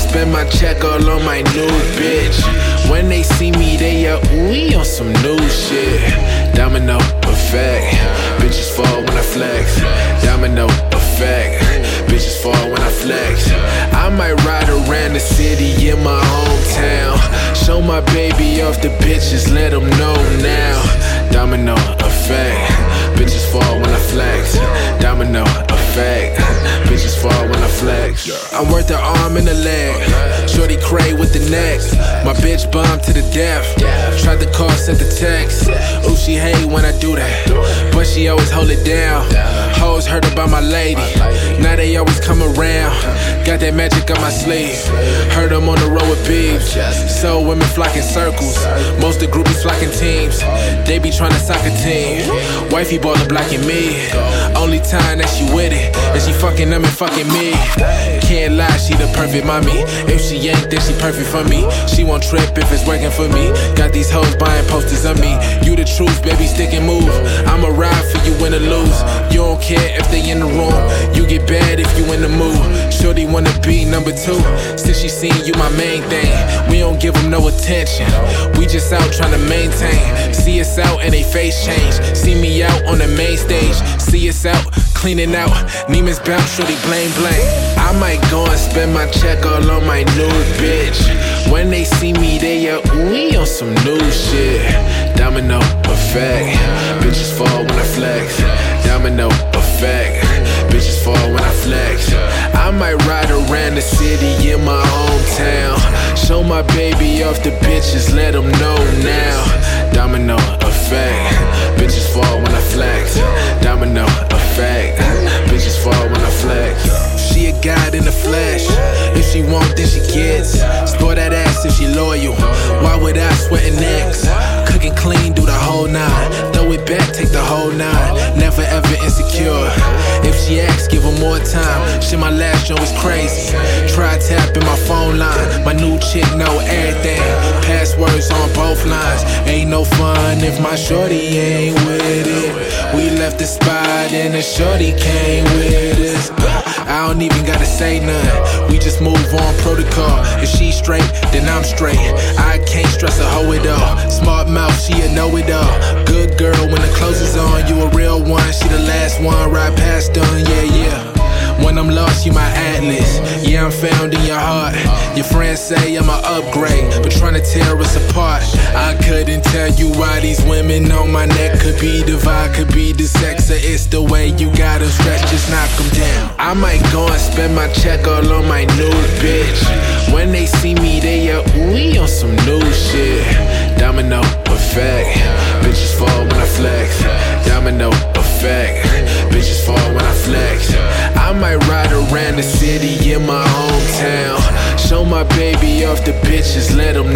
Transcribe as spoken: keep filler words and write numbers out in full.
spend my check all on my new bitch. When they see me, they yell, ooh, we on some new shit. Domino effect, bitches fall when I flex. Domino effect, bitches fall when I flex. I might ride around the city in my hometown. Show my baby off the bitches, let them know now. Domino effect, bitches fall when I flex. Domino effect, bitches fall when I flex. I'm worth the arm and the leg. Shorty cray with the neck. My bitch bomb to the death. Tried to call, sent the text. Ooh, she hate when I do that, but she always hold it down. Hoes heard about my lady, now they always come around. Got that magic on my sleeve. Heard them on the road with beeps. So women flock in circles. Most of the groupies flocking teams. They be trying to soccer team. Wifey ballin' blocking me. Only time that she with it is she fucking them and fucking me. Can't lie, she the perfect mommy. If she ain't, then she perfect for me. She won't trip if it's working for me. Got these hoes buying posters of me. You the truth, baby, stick and move. I'ma ride for you, win or lose. You don't care if they in the room. You get bad if you in the mood. Shorty wanna be number two. Since she seen you my main thing, we don't give them no attention. We just out trying to maintain. See us out and they face change. See me out on the main stage. See us out cleaning out. Neiman's bounce, shorty blame blame. I might go and spend my check all on my new bitch. When they see me, they yell, ooh, we on some new shit. Domino effect, bitches fall when I flex. Domino effect, bitches fall when I flex. I might ride around the city in my hometown. Show my baby off the bitches, let them know now. Domino effect, bitches fall when I flex. Domino effect, bitches fall when I flex. She a god in the flesh. If she want, then she gets. Spoil that ass if she loyal. Why would I sweat necks? Cooking clean, do the whole nine. Throw it back, take the whole nine. Never ever insecure. If she asks, give her more time. Shit, my last show was crazy. Try tapping my phone line. My new chick know everything. Passwords on both lines. Ain't no fun if my shorty ain't with it. We left the spot and the shorty came with us. I don't even gotta say nothing. We just move on protocol. If she straight, then I'm straight. I can't stress a hoe at all. Smart mouth, she a know it all. Good girl when the clothes is on. You a real one, she the last one. Right past done, yeah, yeah. When I'm lost, you my atlas. Yeah, I'm found in your heart. Your friends say I'm an upgrade, but trying to tear us apart. I couldn't tell you why these women on my neck. Could be the vibe, could be the sex, or it's the way you got them stretch, just knock them down. I might go and spend my check all on my new bitch. When they see me, they yell, ooh, we on some new shit. Domino effect, bitches fall when I flex. Domino effect, bitches fall when I flex. I might ride around the city in my hometown. Show my baby off the bitches, let them